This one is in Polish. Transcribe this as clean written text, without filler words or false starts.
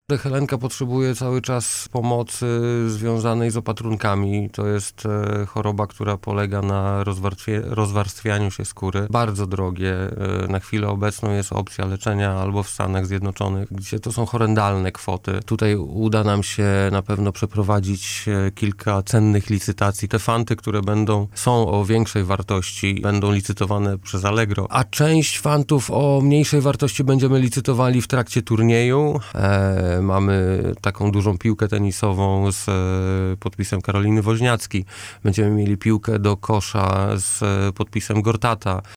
Helenka potrzebuje cały czas pomocy związanej z opatrunkami. To jest choroba, która polega na rozwarstwianiu się skóry. Bardzo drogie. Na chwilę obecną jest opcja leczenia albo w Stanach Zjednoczonych, gdzie to są horrendalne kwoty. Tutaj uda nam się na pewno przeprowadzić kilka cennych licytacji. Te fanty, które są o większej wartości, będą licytowane przez Allegro, a część fantów o mniejszej wartości będziemy licytowali w trakcie turnieju. Mamy taką dużą piłkę tenisową z podpisem Karoliny Woźniackiej. Będziemy mieli piłkę do kosza z podpisem Gortata.